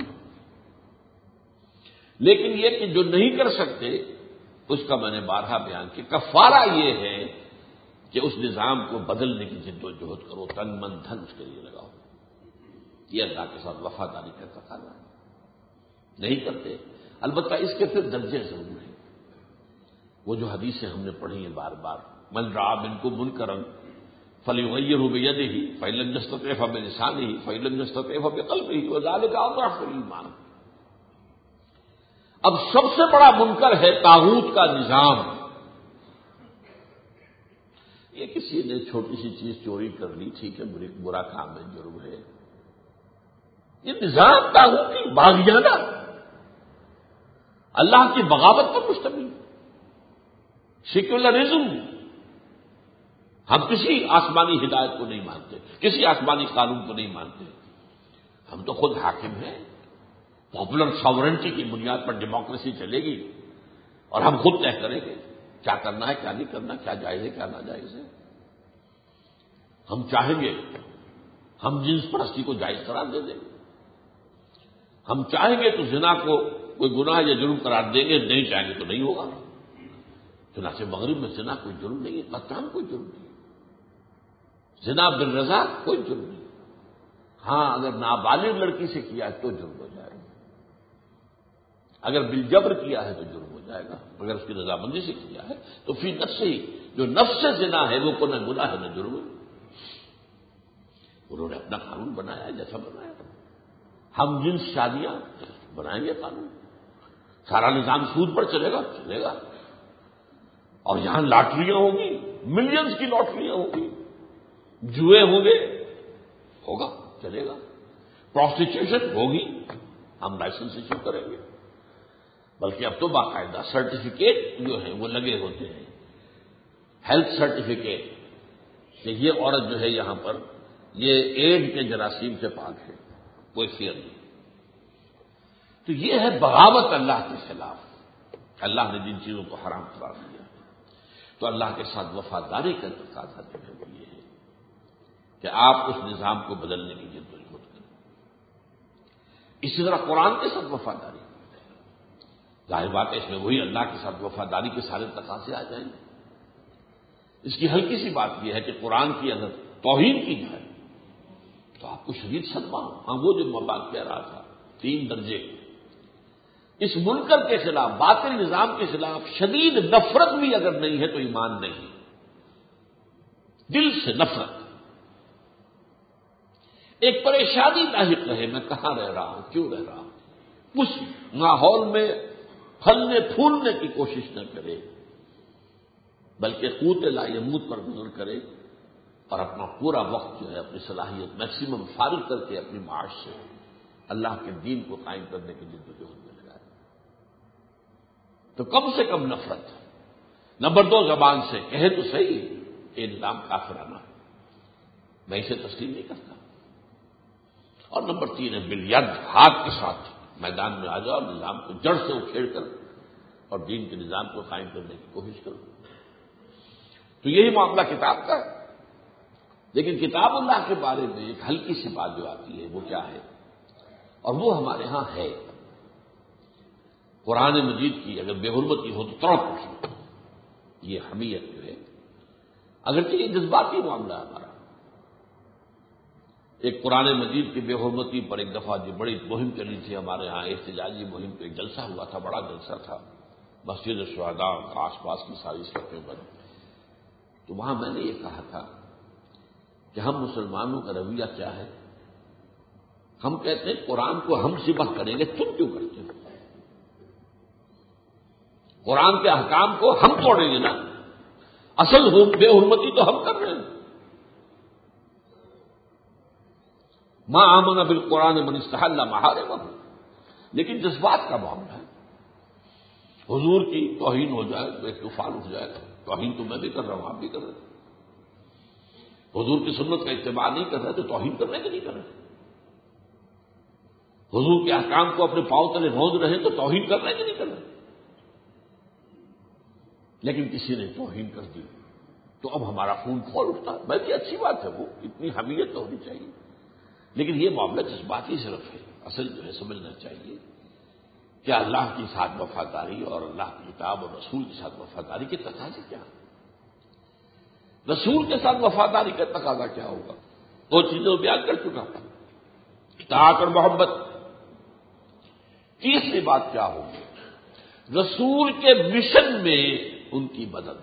لیکن یہ کہ جو نہیں کر سکتے اس کا میں نے بارہا بیان کیا. کفارہ یہ ہے کہ اس نظام کو بدلنے کی جد و جہد کرو، تن من دھن اس کے لیے لگاؤ. یہ اللہ کے ساتھ وفاداری کا تقاضا ہے. نہیں کرتے، البتہ اس کے پھر درجے ضرور ہیں. وہ جو حدیثیں ہم نے پڑھی ہیں بار بار، من رعا منکم منکرا فلیغیرہ بیدہ فإن لم یستطع فبلسانہ فإن لم یستطع فبقلبہ وذلک اضعف الایمان. اب سب سے بڑا منکر ہے طاغوت کا نظام. یہ کسی نے چھوٹی سی چیز چوری کر لی، ٹھیک ہے، برا کام ہے، جرم ہے. یہ نظام طاغوتی باغیانہ اللہ کی بغاوت پر مشتمل، سیکولرزم. ہم کسی آسمانی ہدایت کو نہیں مانتے، کسی آسمانی قانون کو نہیں مانتے. ہم تو خود حاکم ہیں. پاپولر ساورنٹی کی بنیاد پر ڈیموکریسی چلے گی اور ہم خود طے کریں گے کیا کرنا ہے کیا نہیں کرنا، کیا جائز ہے کیا ناجائز ہے. ہم چاہیں گے ہم جنس پرستی کو جائز قرار دے دیں. ہم چاہیں گے تو زنا کو کوئی گناہ یا جرم قرار دیں گے، نہیں چاہیں گے تو نہیں ہوگا. چنانچہ مغرب میں زنا کوئی جرم نہیں ہے، قتل کوئی جرم نہیں. زنا بالرضا کوئی جرم نہیں. ہاں اگر نابالغ لڑکی سے کیا ہے تو جرم ہو جائے گا، اگر بالجبر کیا ہے تو جرم ہو جائے گا. اگر اس کی رضامندی سے کیا ہے تو فی نفس ہی جو نفس سے زنا ہے وہ کو نہ گناہ ہے نہ جرم ہے. انہوں نے اپنا قانون بنایا ہے جیسا بنایا. ہم جنس شادیاں بنائیں گے قانون، سارا نظام سود پر چلے گا چلے گا. اور یہاں لاٹریاں ہوں گی، ملینز کی لاٹریاں ہوں گی، جوئے ہوں گے، ہوگا چلے گا. پروسٹیٹیوشن ہوگی، ہم لائسنس ایشو کریں گے. بلکہ اب تو باقاعدہ سرٹیفکیٹ جو ہیں وہ لگے ہوتے ہیں، ہیلتھ سرٹیفکیٹ کہ یہ عورت جو ہے یہاں پر یہ ایڈ کے جراثیم سے پاک ہے، کوئی فیئر نہیں. تو یہ ہے بغاوت اللہ کے خلاف. اللہ نے جن چیزوں کو حرام قرار دیا، تو اللہ کے ساتھ وفاداری کا تقاضا جو ہے وہ یہ ہے کہ آپ اس نظام کو بدلنے کی جد و جہد کریں. اسی طرح قرآن کے ساتھ وفاداری، ظاہر بات ہے اس میں وہی اللہ کے ساتھ وفاداری کے سارے تقاضے آ جائیں گے. اس کی ہلکی سی بات یہ ہے کہ قرآن کی اگر توہین کی جائے تو آپ کو شدید صدمہ ہو. ہاں وہ جو میں بات کہہ رہا تھا، تین درجے، اس منکر کے خلاف، باطل نظام کے خلاف شدید نفرت بھی اگر نہیں ہے تو ایمان نہیں. دل سے نفرت، ایک پریشانی لاحق رہے میں کہاں رہ رہا ہوں، کیوں رہ رہا ہوں، اس ماحول میں پھلنے پھولنے کی کوشش نہ کرے، بلکہ قوت لا یموت پر گزر کرے اور اپنا پورا وقت جو ہے اپنی صلاحیت میکسیمم فارغ کر کے اپنی معاش سے اللہ کے دین کو قائم کرنے کی جد و جہد میں لگائے. تو کم سے کم نفرت. نمبر دو، زبان سے کہے تو صحیح یہ نظام کافرانہ ہے، میں اسے تسلیم نہیں کرتا. اور نمبر تین ہے بالید، ہاتھ کے ساتھ میدان میں آ جاؤ اور نظام کو جڑ سے اکھیڑ کر اور دین کے نظام کو قائم کرنے کی کوشش کرو. تو یہی معاملہ کتاب کا ہے. لیکن کتاب اللہ کے بارے میں ایک ہلکی سی بات جو آتی ہے وہ کیا ہے، اور وہ ہمارے ہاں ہے. قرآن مجید کی اگر بے حرمتی ہو تو تڑپ اٹھنا، یہ حمیت جو ہے، اگرچہ یہ جذباتی معاملہ ہے ہمارا. ایک قرآن مجید کی بے حرمتی پر ایک دفعہ جو بڑی مہم چلی تھی ہمارے ہاں، احتجاجی مہم پہ ایک جلسہ ہوا تھا، بڑا جلسہ تھا مسجد شہداء آس پاس کی ساری سڑکیں بند. تو وہاں میں نے یہ کہا تھا کہ ہم مسلمانوں کا رویہ کیا ہے. ہم کہتے ہیں قرآن کو ہم سبق کریں گے، تم کیوں کرتے ہو؟ قرآن کے احکام کو ہم توڑیں گے نا، اصل بے حرمتی تو ہم کر رہے ہیں. ما آمن بالقرآن من استحل محارمہ، لیکن جذبات کا معاملہ ہے. حضور کی توہین ہو جائے تو ایک طوفان اٹھ جائے گا. توہین تو میں بھی کر رہا ہوں، آپ بھی کر رہے ہیں. حضور کی سنت کا اتباع نہیں کر رہے تو توہین کرنے کے نہیں کر رہے. حضور کے احکام کو اپنے پاؤں تلے روند رہے تو توہین کرنے کے نہیں کر رہے. لیکن کسی نے توہین کر دی تو اب ہمارا خون کھول اٹھتا ہے. میں بھی اچھی بات ہے، وہ اتنی حمیت تو ہونی چاہیے، لیکن یہ معاملہ جذباتی صرف ہے. اصل جو ہے سمجھنا چاہیے کہ اللہ کے ساتھ وفاداری اور اللہ کی کتاب اور رسول کے ساتھ وفاداری کے تقاضے کیا ہیں. رسول کے ساتھ وفاداری کا تقاضا کیا ہوگا، دو چیزیں بیان کر چکا. اطاعت اور محبت. تیسری بات کیا ہوگی، رسول کے مشن میں ان کی مدد.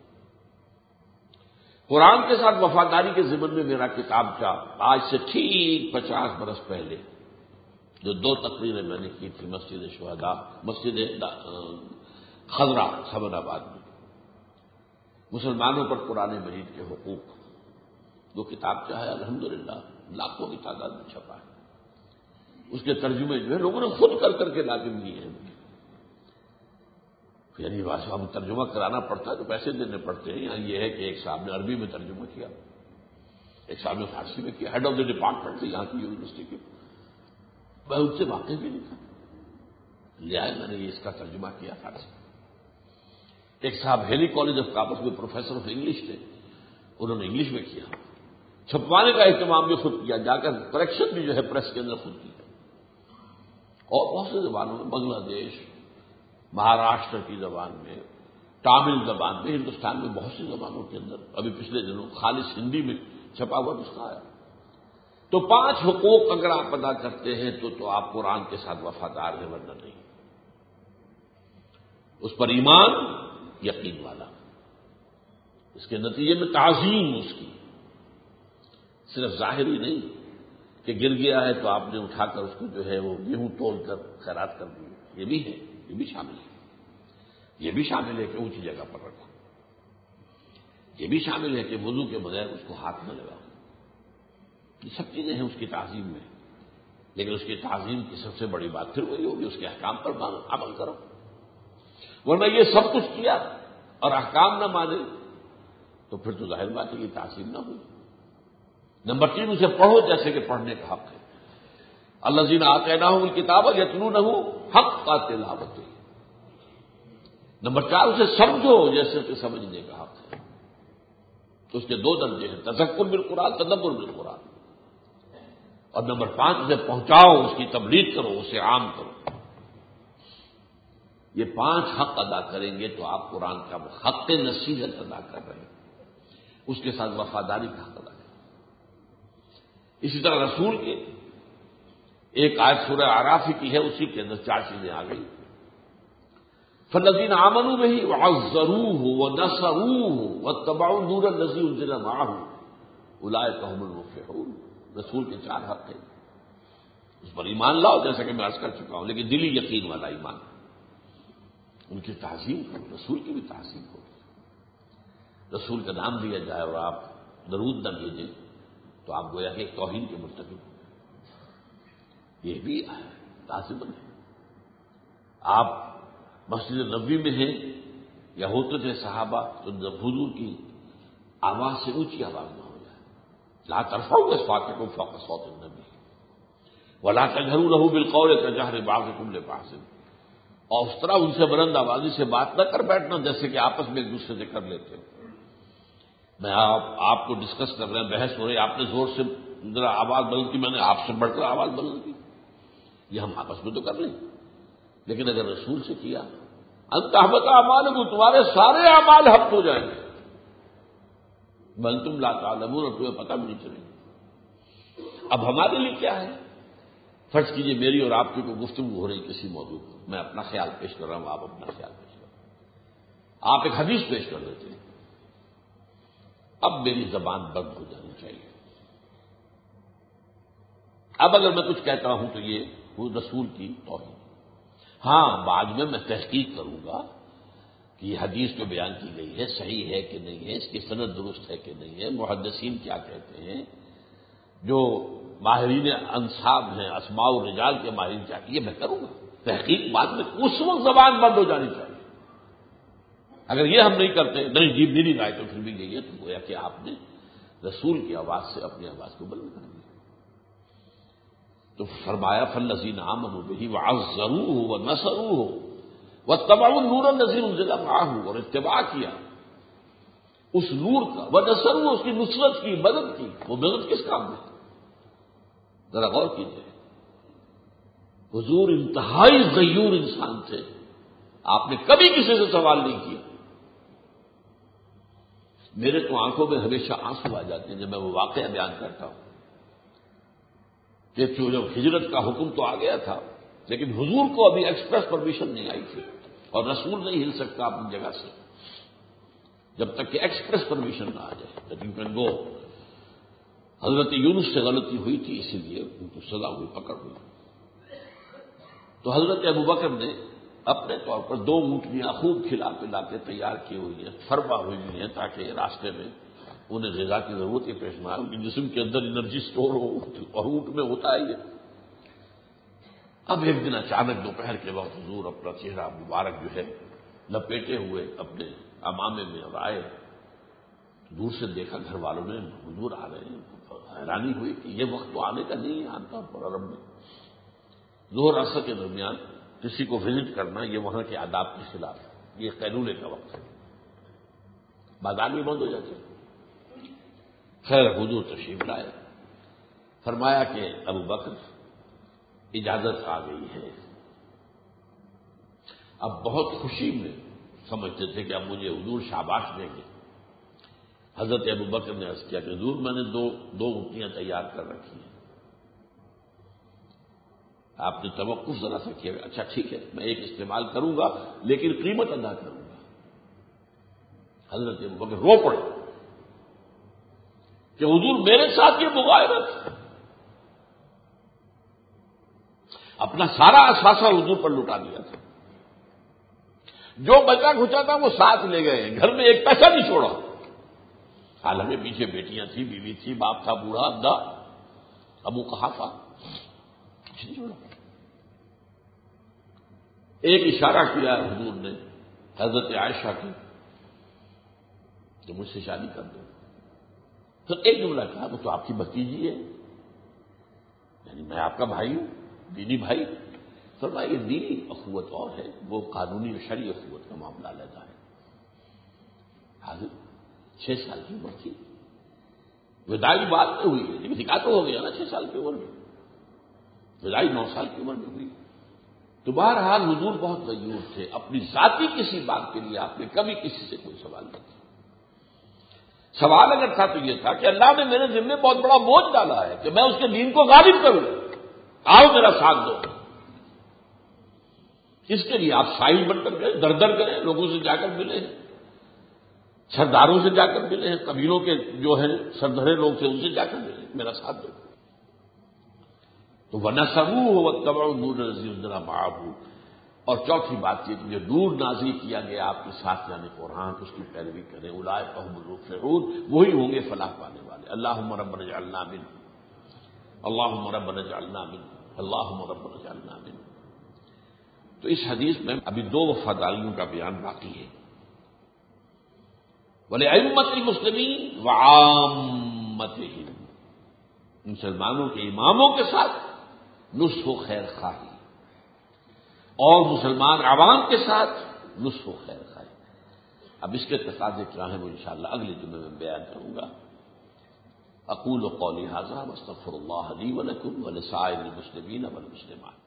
قرآن کے ساتھ وفاداری کے ضمن میں میرا کتاب کا آج سے ٹھیک پچاس برس پہلے جو دو تقریریں میں نے کی تھی مسجد شہداء، مسجد خضرا سمن آباد میں، مسلمانوں پر قرآن مجید کے حقوق، وہ کتاب کیا ہے الحمدللہ لاکھوں کی تعداد میں چھپا ہے. اس کے ترجمے جو ہے لوگوں نے خود کر کر کے لازم دیے ہیں. یعنی واسطہ ہم ترجمہ کرانا پڑتا ہے تو پیسے دینے پڑتے ہیں. یہاں یہ ہے کہ ایک صاحب نے عربی میں ترجمہ کیا، ایک صاحب نے فارسی میں کیا، ہیڈ آف دی ڈپارٹمنٹ تھے یہاں کی یونیورسٹی کے. میں ان سے واقف بھی نہیں تھا، لیا میں نے یہ اس کا ترجمہ کیا فارسی. ایک صاحب ہیلی کالج آف کامرس میں پروفیسر آف انگلش تھے، انہوں نے انگلش میں کیا. چھپوانے کا اہتمام بھی خود کیا، جا کر کریکشن بھی جو ہے پریس کے اندر خود کیا. اور بہت سی زبانوں میں، بنگلہ دیش، مہاراشٹر کی زبان میں، تامل زبان میں، ہندوستان میں بہت سی زبانوں کے اندر ابھی پچھلے دنوں خالص ہندی میں چھپا ہوا نسخہ آیا. تو پانچ حقوق اگر آپ ادا کرتے ہیں تو تو آپ قرآن کے ساتھ وفادار ہیں، ورنہ نہیں. اس پر ایمان، یقین والا، اس کے نتیجے میں تعظیم اس کی، صرف ظاہری نہیں کہ گر گیا ہے تو آپ نے اٹھا کر اس کو جو ہے وہ گیہوں تول کر خیرات کر دی. یہ بھی ہے، یہ بھی شامل ہے. یہ بھی شامل ہے کہ اونچی جگہ پر رکھو. یہ بھی شامل ہے کہ وضو کے بغیر اس کو ہاتھ نہ لگاؤ. یہ سب چیزیں ہیں اس کی تعظیم میں. لیکن اس کی تعظیم کی سب سے بڑی بات پھر وہی ہوگی اس کے احکام پر عمل کرو. ورنہ یہ سب کچھ کیا اور احکام نہ مانے تو پھر تو ظاہر بات ہے یہ تعظیم نہ ہوئی. نمبر تین، اسے پڑھو جیسے کہ پڑھنے کا حق ہے. الذین آتیناہم الکتاب یتلونہ حق تلاوتہ. نمبر چار، اسے سمجھو جیسے کہ سمجھنے کا حق ہے. تو اس کے دو درجے ہیں، تذکر بالقرآن، تدبر بالقرآن. اور نمبر پانچ، اسے پہنچاؤ، اس کی تبلیغ کرو، اسے عام کرو. یہ پانچ حق ادا کریں گے تو آپ قرآن کا حق نصیحت ادا کر رہے ہیں، اس کے ساتھ وفاداری کا حق ادا کریں. اسی طرح رسول کے ایک آیت سورہ اعراف کی ہے، اسی کے اندر چار چیزیں آ گئی. فالذین آمنوا بہ وعزروہ ونصروہ واتبعوا النور الذی انزل معہ اولئک هم المفلحون. رسول کے چار حق ہیں، اس پر ایمان لاؤ جیسا کہ میں عرض کر چکا ہوں، لیکن دلی یقین والا ایمان. ان کی تعظیم کرو، رسول کی بھی تعظیم کرو. رسول کا نام دیا جائے اور آپ درود نہ بھیجیں تو آپ گویا کہ ایک توہین کے مرتکب ہو. یہ بھی تعظیم ہے. آپ مسجد نبوی میں ہیں یا ہوتے تھے صحابہ تو حضور کی آواز سے اونچی آواز نہ ہو جائے. لا ترفعوا اصواتکم فوق صوت النبی ولا تجهروا له بالقول كجهر بعضكم لبعض. اور اس طرح ان سے بلند آوازی سے بات نہ کر بیٹھنا جیسے کہ آپس میں ایک دوسرے سے کر لیتے ہیں. میں آپ آپ کو ڈسکس کر رہے ہیں، بحث ہو رہی، آپ نے زور سے ذرا آواز بلند کی، میں نے آپ سے بڑھ کر آواز بلند کی. یہ ہم آپس میں تو کر لیں، لیکن اگر رسول سے کیا انت احبط اعمالکم، تمہارے سارے اعمال حبط ہو جائیں گے. بل تم لا تعلمون، اور تمہیں پتہ بھی نہیں چلے گا. اب ہمارے لیے کیا ہے؟ فرض کیجئے میری اور آپ کی کوئی گفتگو ہو رہی کسی موضوع پر، میں اپنا خیال پیش کر رہا ہوں، آپ اپنا خیال پیش کر رہے ہیں، آپ ایک حدیث پیش کر دیتے ہیں. اب میری زبان بند ہو جانی چاہیے. اب اگر میں کچھ کہتا ہوں تو یہ وہ رسول کی توہین. ہاں بعد میں میں تحقیق کروں گا کہ یہ حدیث جو بیان کی گئی ہے صحیح ہے کہ نہیں ہے، اس کی سند درست ہے کہ نہیں ہے، محدثین کیا کہتے ہیں، جو ماہرین انصاب ہیں، اسماء الرجال کے ماہرین کیا، یہ میں کروں گا تحقیق. بعد میں اس وقت زبان بند ہو جانی چاہیے. اگر یہ ہم نہیں کرتے، نہیں جیب نہیں گائے تو پھر بھی یہی ہے، تو گویا کہ آپ نے رسول کی آواز سے اپنی آواز کو بلند کر دیا. تو فرمایا فالذین آمنوا بہ وعزروہ ونصروہ واتبعوا النور الذی انزل معہ، اور اتباع کیا اس نور کا، ونصروہ اس کی نصرت کی، مدد کی. وہ مدد کس کام میں؟ ذرا غور کیجیے. حضور انتہائی غیور انسان تھے، آپ نے کبھی کسی سے سوال نہیں کیا. میرے تو آنکھوں میں ہمیشہ آنسو آ جاتے ہیں جب میں وہ واقعہ بیان کرتا ہوں کہ جب ہجرت کا حکم تو آ گیا تھا لیکن حضور کو ابھی ایکسپریس پرمیشن نہیں آئی تھی، اور رسول نہیں ہل سکتا اپنی جگہ سے جب تک کہ ایکسپریس پرمیشن نہ آ جائے. لیکن کین گو. حضرت یونس سے غلطی ہوئی تھی، اسی لیے ان کو سزا ہوئی، پکڑ ہوئی. تو حضرت ابوبکر نے اپنے طور پر دو اونٹنیاں خوب کھلا پلا کے تیار کی ہوئی ہیں، فرما ہوئی ہیں، تاکہ راستے میں انہیں غذا کی ضرورت ہی پیش نہ آئے، ان کے جسم کے اندر انرجی سٹور ہو، اور اونٹ میں ہوتا ہے یہ. اب ایک دن اچانک دوپہر کے وقت حضور اپنا چہرہ مبارک جو ہے لپیٹے ہوئے اپنے امامے میں اور آئے. دور سے دیکھا گھر والوں نے حضور آ رہے ہیں، حیرانی ہوئی کہ یہ وقت تو آنے کا نہیں ہے عام طور پر عرب میں. ظہر عصر کے درمیان کسی کو وزٹ کرنا یہ وہاں کے آداب کے خلاف ہے، یہ قیلولے کا وقت ہے، بازار بھی بند ہو جاتے ہیں. خیر حضور تشریف لائے، فرمایا کہ ابو بکر اجازت آ گئی ہے. اب بہت خوشی میں سمجھتے تھے کہ اب مجھے حضور شاباش دیں گے. حضرت ابو بکر نے عرض کیا کہ حضور میں نے دو دو اونٹنیاں تیار کر رکھی ہیں، آپ نے توقف ذرا سا کیا. اچھا ٹھیک ہے، میں ایک استعمال کروں گا لیکن قیمت ادا کروں گا. حضرت ابو بکر رو پڑے کہ حضور میرے ساتھ یہ مغایرت. اپنا سارا اثاثہ حضور پر لٹا دیا تھا، جو بچا کھچا تھا وہ ساتھ لے گئے، گھر میں ایک پیسہ نہیں چھوڑا. حالانکہ پیچھے بیٹیاں تھیں، بیوی تھی، باپ تھا بوڑھا، ادا ابو قحافہ، کچھ نہیں چھوڑا. ایک اشارہ کیا حضور نے حضرت عائشہ کی کہ مجھ سے شادی کر دو. پھر ایک جملہ کہا وہ تو آپ کی بھتیجی ہے، یعنی میں آپ کا بھائی ہوں، دینی بھائی. فرمایا یہ دینی اخوت اور ہے، وہ قانونی اور شرعی اخوت کا معاملہ علیحدہ ہے. حاضر چھ سال کی عمر تھی، وداعی بات میں ہوئی ہے، نکاح تو ہو گیا نا چھ سال کی عمر میں، وداعی نو سال کی عمر میں ہوئی۔ تو بہرحال حضور بہت غیور تھے، اپنی ذاتی کسی بات کے لیے آپ نے کبھی کسی سے کوئی سوال نہیں کیا۔ سوال اگر تھا تو یہ تھا کہ اللہ نے میرے ذمہ بہت بڑا بوجھ ڈالا ہے کہ میں اس کے دین کو غالب کروں، آؤ میرا ساتھ دو۔ اس کے لیے آپ سائل بن کر گئے، در در گئے، لوگوں سے جا کر ملے ہیں، سرداروں سے جا کر ملے ہیں، قبیلوں کے جو ہیں سردھرے لوگ تھے ان سے جا کر ملے، میرا ساتھ دو۔ تو وَنَصَرُوهُ وَاتَّبَعُوا النُّورَ الَّذِي أُنزِلَ مَعَهُ۔ اور چوتھی بات یہ کہ جو نور نازل کیا گیا آپ کے ساتھ یعنی قرآن، اس کی پیروی کریں، اولئک هم المفلحون، وہی ہوں گے فلاح پانے والے۔ اللہم ربنا اجعلنا منهم، اللہم ربنا اجعلنا منهم، اللہم ربنا اجعلنا منهم۔ تو اس حدیث میں ابھی دو وفاداریوں کا بیان باقی ہے، وَلِأَئِمَّةِ الْمُسْلِمِينَ وَعَامَّتِهِمْ، مسلمانوں کے اماموں کے ساتھ نصح و خیر خواہی، اور مسلمان عوام کے ساتھ نصح و خیر خواہی۔ اب اس کے تقاضے کیا ہیں وہ انشاءاللہ اگلے جمعے میں بیان کروں گا۔ اقول قولی ھذا واستغفر اللہ لی ولکم ولسائر المسلمین والمسلمات۔